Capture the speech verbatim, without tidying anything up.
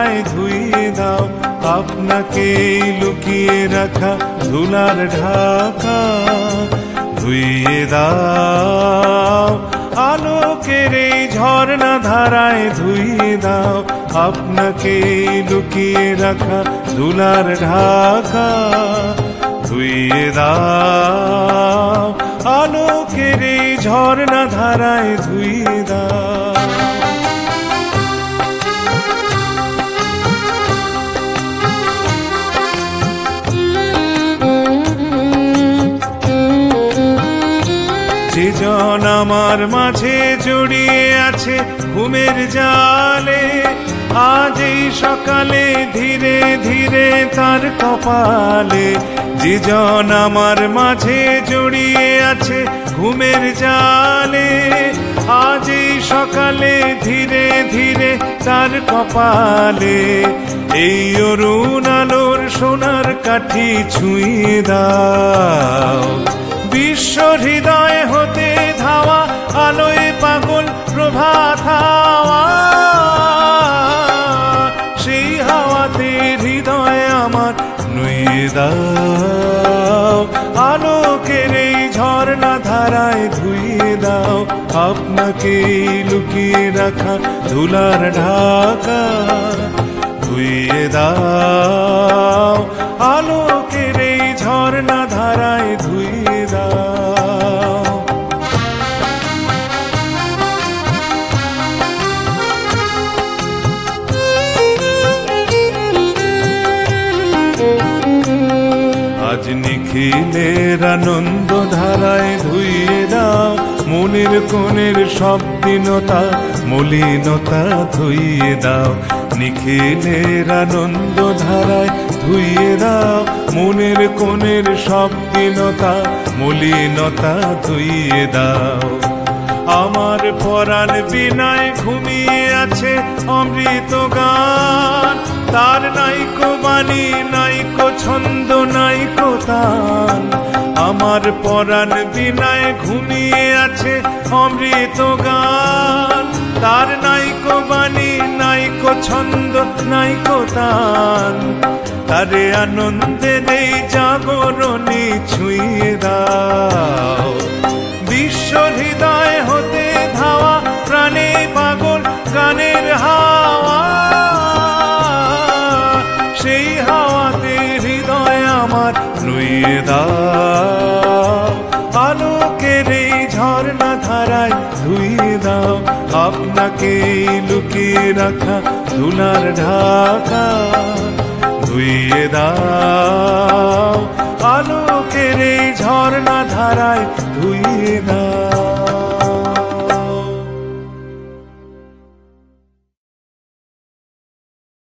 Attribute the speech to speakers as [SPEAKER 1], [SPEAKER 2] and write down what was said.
[SPEAKER 1] ধারায় ধুইয়ে দাও আপনাকে লুকিয়ে রাখা ধুলার ঢাকা। ধুইয়ে দাও আলোকের এই ঝর্ণা ধারায় ধুইয়ে দাও আপনাকে লুকিয়ে রাখা ধুলার ঢাকা। ধুইয়ে দাও আলোকের এই ঝর্ণা ধারায় ধুইয়ে দাও। যে জন আমার মাঝে জড়িয়ে আছে ঘুমের জালে, আজ এই সকালে ধীরে ধীরে তার কপালে। যে জন আমার মাঝে জড়িয়ে আছে ঘুমের জালে, আজ এই সকালে ধীরে ধীরে তার কপালে। এই অরুণ আলোর সোনার কাঠি ছুঁয়ে দাও বিশ্ব হৃদয় হতে ধাওয়া আলোয় পাগল প্রভাত হাওয়া। সেই হাওয়াতে হৃদয় আমার নুয়ে দাও আলোকের এই ঝর্ণা ধারায় ধুইয়ে দাও আপনাকে লুকিয়ে রাখা ধুলার ঢাকা। ধুইয়ে দাও আলোকের এই ঝর্ণা ধারায় ধুইয়ে দাও। আজ নিখিলের আনন্দ ধারায় ধুইয়ে দাও মনের কোণের সব দীনতা মলিনতা ধুইয়ে দাও। নিখিলের আনন্দ ধারায় ধুইয়ে দাও মনের কোণের সব দীনতা মলিনতা ধুইয়ে দাও। আমার পরাণ বিনায় ঘুমিয়ে আছে অমৃত গান, তার নাইকো বাণী নাইকো ছন্দ নাইকো তান। আমার পরাণ বিনায় ঘুমিয়ে আছে অমৃত গান, তার নাইকো বাণী নাইকো ছন্দ নাইকো তান। তারে আনন্দে নেই জাগরণী ছুঁয়ে দাও বিশ্ব হৃদয় হতে ধাওয়া প্রাণে পাগল গানের হাওয়া। সেই হাওয়াতে হৃদয় আমার নুয়ে দাও আলোকের এই ঝর্ণা ধারায় ধুইয়ে দাও আপনাকে লুকিয়ে রাখা ধুলার ঢাকা। ধুইয়ে দাও আলোকের এই ঝর্ণা ধারায় ধুইয়ে দাও।